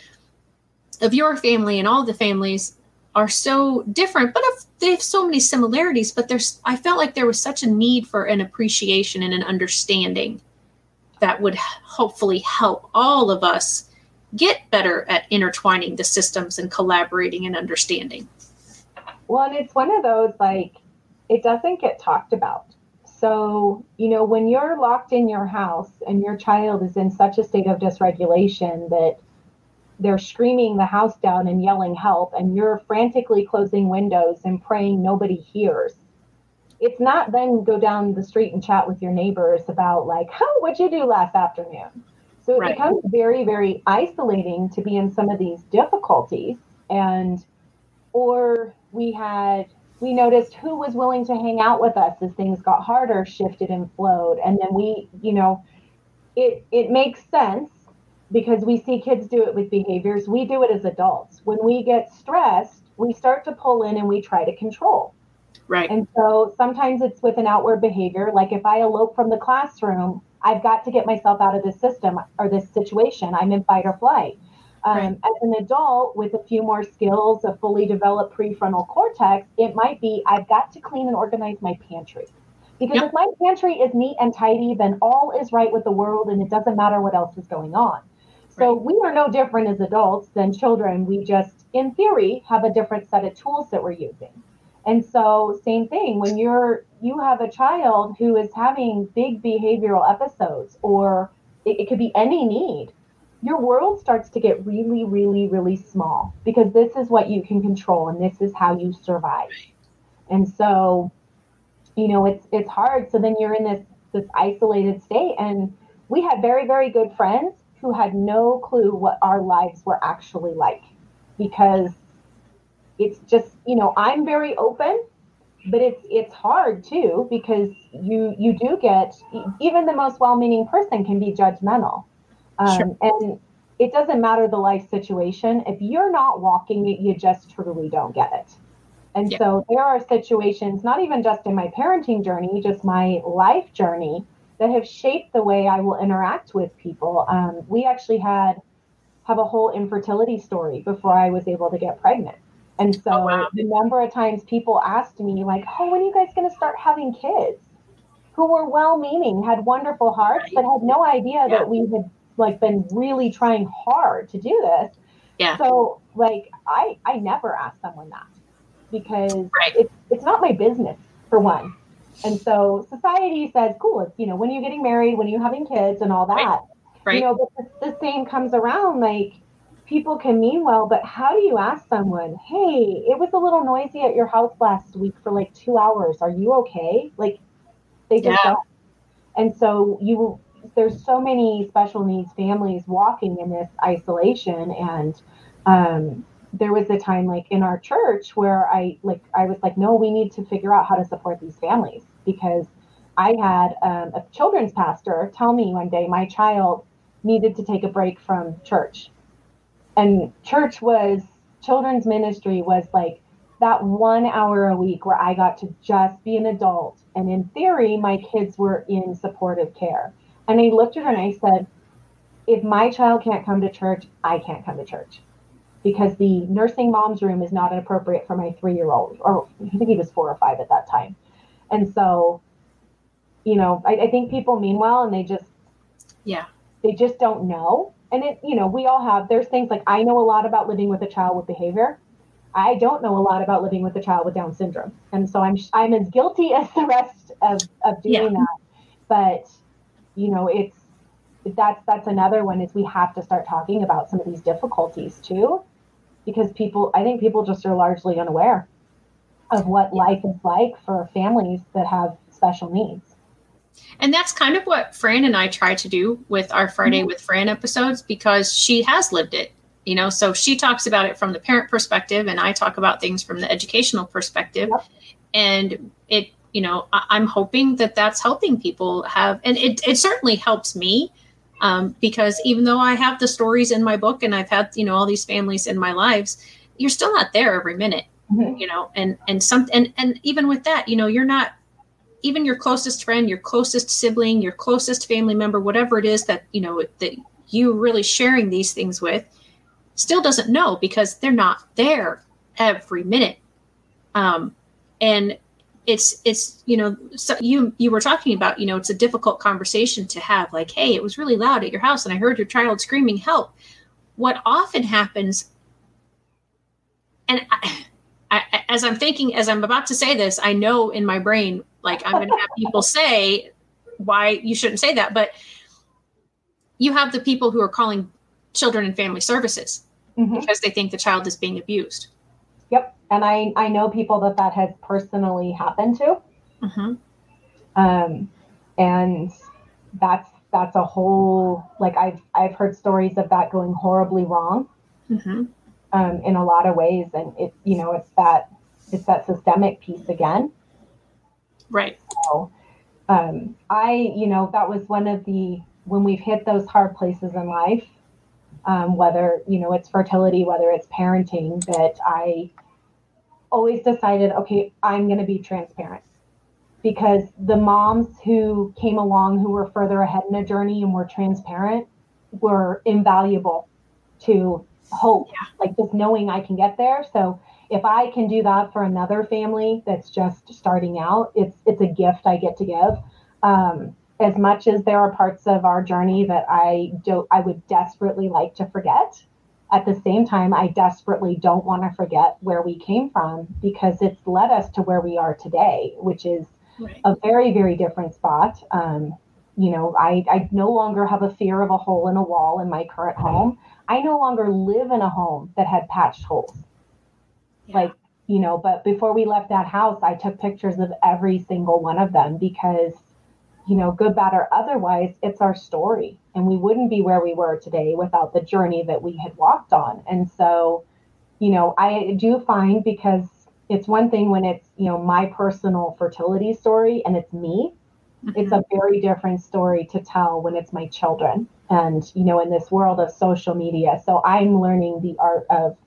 of your family and all the families are so different, but they have so many similarities. But I felt like there was such a need for an appreciation and an understanding that would hopefully help all of us get better at intertwining the systems and collaborating and understanding. Well, and it's one of those, like, it doesn't get talked about. So, when you're locked in your house and your child is in such a state of dysregulation that they're screaming the house down and yelling help, and you're frantically closing windows and praying nobody hears. It's not then go down the street and chat with your neighbors about, like, what'd you do last afternoon? So it becomes very, very isolating to be in some of these difficulties. Or we noticed who was willing to hang out with us as things got harder, shifted and flowed. And then it makes sense, because we see kids do it with behaviors. We do it as adults. When we get stressed, we start to pull in and we try to control. Right. And so sometimes it's with an outward behavior. Like, if I elope from the classroom, I've got to get myself out of this system or this situation. I'm in fight or flight. As an adult with a few more skills, a fully developed prefrontal cortex, it might be, I've got to clean and organize my pantry. Because if my pantry is neat and tidy, then all is right with the world, and it doesn't matter what else is going on. So we are no different as adults than children. We just, in theory, have a different set of tools that we're using. And so same thing, when you have a child who is having big behavioral episodes, or it could be any need, your world starts to get really, really, really small, because this is what you can control and this is how you survive. And so, it's hard. So then you're in this isolated state. And we had very, very good friends who had no clue what our lives were actually like, because it's just, I'm very open, but it's hard too, because you do get, even the most well-meaning person can be judgmental. Sure. And it doesn't matter the life situation. If you're not walking it, you just truly don't get it. And so there are situations, not even just in my parenting journey, just my life journey, that have shaped the way I will interact with people. We actually have a whole infertility story before I was able to get pregnant. And so Oh, wow. the number of times people asked me like, oh, when are you guys going to start having kids? Who were well-meaning, had wonderful hearts, but had no idea that we had like been really trying hard to do this. Yeah. So like, I never ask someone that because Right. it's not my business, for one. And so society says, cool, it's, when are you getting married, when are you having kids and all that, Right. But the same comes around, like people can mean well, but how do you ask someone, hey, it was a little noisy at your house last week for like 2 hours. Are you okay? Like they just don't. And so there's so many special needs families walking in this isolation. And there was a time like in our church where I was like, no, we need to figure out how to support these families, because I had a children's pastor tell me one day my child needed to take a break from church. And children's ministry was like that 1 hour a week where I got to just be an adult. And in theory, my kids were in supportive care. And I looked at her and I said, if my child can't come to church, I can't come to church, because the nursing mom's room is not appropriate for my 3-year-old, or I think he was 4 or 5 at that time. And so, I think people mean well, and they just don't know. And we all there's things like, I know a lot about living with a child with behavior. I don't know a lot about living with a child with Down syndrome. And so I'm as guilty as the rest of doing that. But, that's another one, is we have to start talking about some of these difficulties too, because I think people just are largely unaware of what life is like for families that have special needs. And that's kind of what Fran and I try to do with our Friday with Fran episodes, because she has lived it, so she talks about it from the parent perspective, and I talk about things from the educational perspective. Yep. And it, I'm hoping that that's helping people have, and it certainly helps me, because even though I have the stories in my book and I've had, all these families in my lives, you're still not there every minute, and even with that, you're not, even your closest friend, your closest sibling, your closest family member, whatever it is that, that you really sharing these things with, still doesn't know, because they're not there every minute. And it's, so you were talking about, it's a difficult conversation to have, like, hey, it was really loud at your house and I heard your child screaming help. What often happens, and as I'm about to say this, I know in my brain, like, I'm going to have people say why you shouldn't say that, but you have the people who are calling children and family services because they think the child is being abused. Yep. And I know people that has personally happened to. And that's a whole, like, I've heard stories of that going horribly wrong in a lot of ways. And it's that systemic piece again. Right. So, that was one of when we've hit those hard places in life, whether, it's fertility, whether it's parenting, that I always decided, okay, I'm going to be transparent, because the moms who came along, who were further ahead in a journey and were transparent, were invaluable to hope, like just knowing I can get there. So if I can do that for another family that's just starting out, it's a gift I get to give. As much as there are parts of our journey that I would desperately like to forget, at the same time, I desperately don't want to forget where we came from, because it's led us to where we are today, which is a very, very different spot. I no longer have a fear of a hole in a wall in my current home. I no longer live in a home that had patched holes. But before we left that house, I took pictures of every single one of them, because, good, bad, or otherwise, it's our story. And we wouldn't be where we were today without the journey that we had walked on. And so, I do find, because it's one thing when it's, my personal fertility story and it's me, it's a very different story to tell when it's my children and, in this world of social media. So I'm learning the art of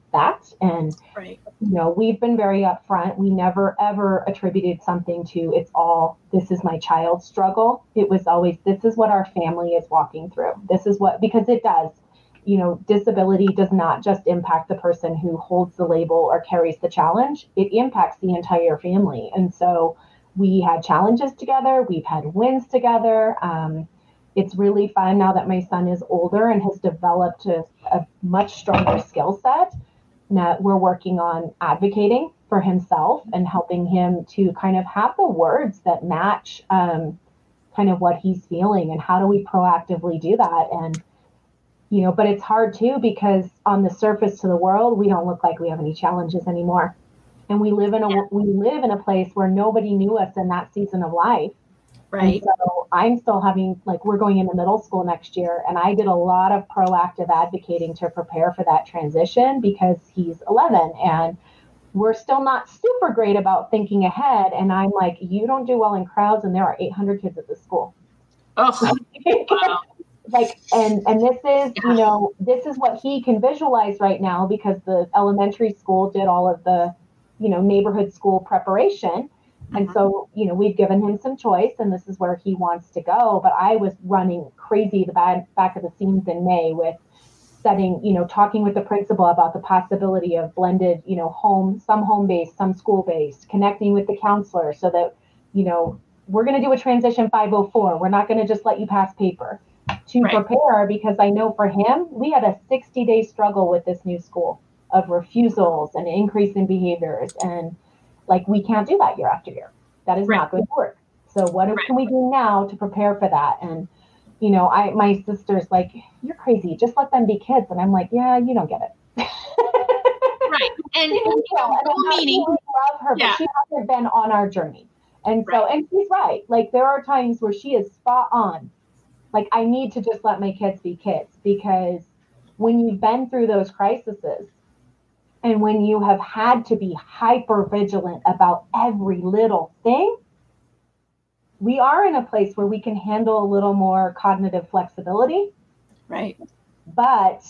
that. And, right. We've been very upfront. We never, ever attributed something to this is my child's struggle. It was always, this is what our family is walking through. This is because it does. Disability does not just impact the person who holds the label or carries the challenge. It impacts the entire family. And so we had challenges together. We've had wins together. It's really fun now that my son is older and has developed a much stronger skill set. Now we're working on advocating for himself and helping him to kind of have the words that match kind of what he's feeling, and how do we proactively do that. And, but it's hard too, because on the surface to the world, we don't look like we have any challenges anymore. And we live in a place where nobody knew us in that season of life. Right. And so I'm still having, we're going into middle school next year, and I did a lot of proactive advocating to prepare for that transition, because he's 11 and we're still not super great about thinking ahead. And I'm like, you don't do well in crowds, and there are 800 kids at the school. Oh, wow. And this is, this is what he can visualize right now, because the elementary school did all of the, neighborhood school preparation. And so, we've given him some choice, and this is where he wants to go. But I was running crazy the back of the scenes in May with setting, talking with the principal about the possibility of blended, some home-based, some school-based, connecting with the counselor so that, we're going to do a transition 504. We're not going to just let you pass paper to prepare, because I know for him, we had a 60-day struggle with this new school of refusals and increase in behaviors. And we can't do that year after year. That is not going to work. So what can we do now to prepare for that? And, my sister's like, you're crazy. Just let them be kids. And I'm like, yeah, you don't get it. Right. And, meaning, love her, but she hasn't been on our journey. And so, and she's right. There are times where she is spot on. I need to just let my kids be kids, because when you've been through those crises, and when you have had to be hyper vigilant about every little thing, we are in a place where we can handle a little more cognitive flexibility. Right. But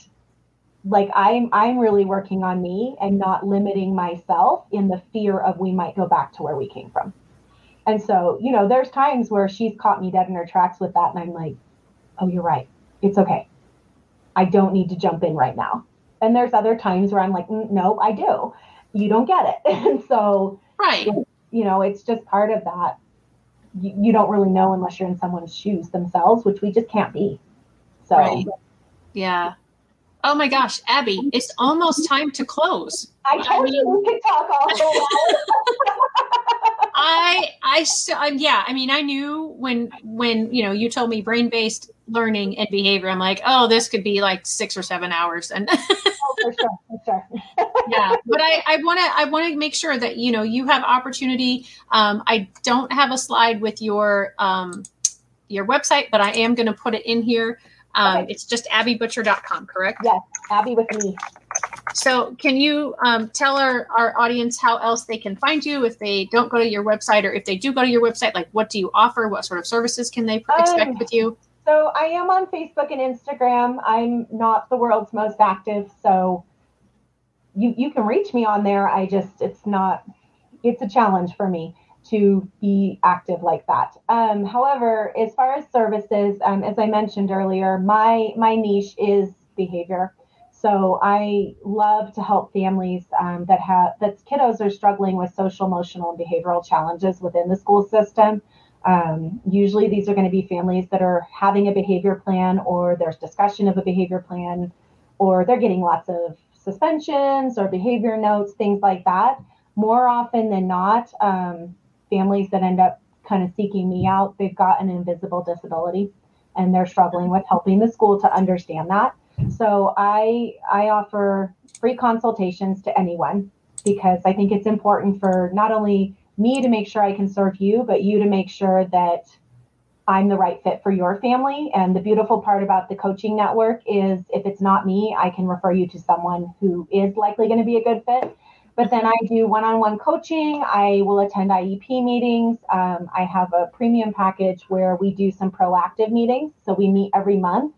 I'm really working on me and not limiting myself in the fear of we might go back to where we came from. And so, there's times where she's caught me dead in her tracks with that. And I'm like, oh, you're right. It's okay. I don't need to jump in right now. And there's other times where I'm like, no, I do. You don't get it. And so, it's just part of that. You don't really know unless you're in someone's shoes themselves, which we just can't be. So, yeah. Oh my gosh, Abby, it's almost time to close. I told you we could talk all day. I knew when you told me brain-based learning and behavior, I'm like, oh, this could be 6 or 7 hours. And for sure. Yeah. But I want to make sure that, you have opportunity. I don't have a slide with your website, but I am going to put it in here. Okay. It's just abbybutcher.com, correct? Yes. Abby with me. So can you tell our audience how else they can find you if they don't go to your website, or if they do go to your website, what do you offer? What sort of services can they expect with you? So I am on Facebook and Instagram. I'm not the world's most active, so you can reach me on there. It's a challenge for me to be active like that. However, as far as services, as I mentioned earlier, my niche is behavior. So I love to help families that kiddos are struggling with social, emotional, and behavioral challenges within the school system. Usually these are going to be families that are having a behavior plan, or there's discussion of a behavior plan, or they're getting lots of suspensions or behavior notes, things like that. More often than not, families that end up kind of seeking me out, they've got an invisible disability, and they're struggling with helping the school to understand that. So I offer free consultations to anyone, because I think it's important for not only me to make sure I can serve you, but you to make sure that I'm the right fit for your family. And the beautiful part about the coaching network is, if it's not me, I can refer you to someone who is likely going to be a good fit. But then I do one-on-one coaching. I will attend IEP meetings. I have a premium package where we do some proactive meetings. So we meet every month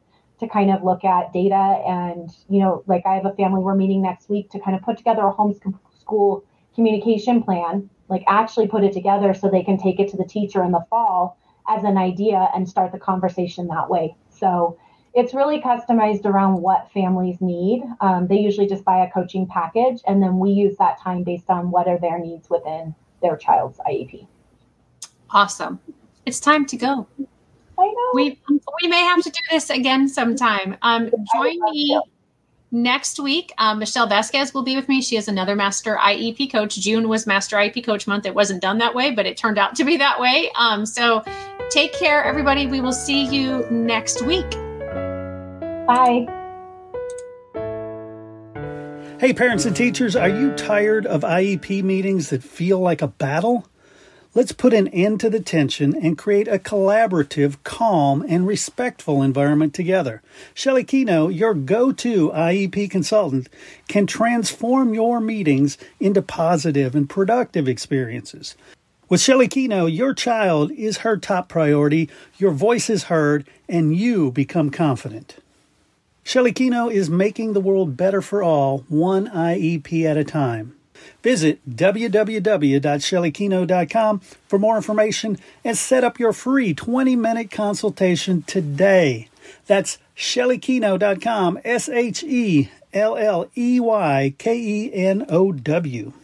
to kind of look at data and, like I have a family we're meeting next week to kind of put together a homeschool communication plan, like actually put it together so they can take it to the teacher in the fall as an idea and start the conversation that way. So it's really customized around what families need. They usually just buy a coaching package, and then we use that time based on what are their needs within their child's IEP. Awesome. It's time to go. I know. We may have to do this again sometime. Join me next week. Michelle Vasquez will be with me. She is another Master IEP coach. June was Master IEP Coach Month. It wasn't done that way, but it turned out to be that way. So take care, everybody. We will see you next week. Bye. Hey, parents and teachers, are you tired of IEP meetings that feel like a battle? Let's put an end to the tension and create a collaborative, calm, and respectful environment together. Shelley Keno, your go-to IEP consultant, can transform your meetings into positive and productive experiences. With Shelley Keno, your child is her top priority, your voice is heard, and you become confident. Shelley Keno is making the world better for all, one IEP at a time. Visit www.shelleykeno.com for more information and set up your free 20-minute consultation today. That's shelleykeno.com, SHELLEYKENOW.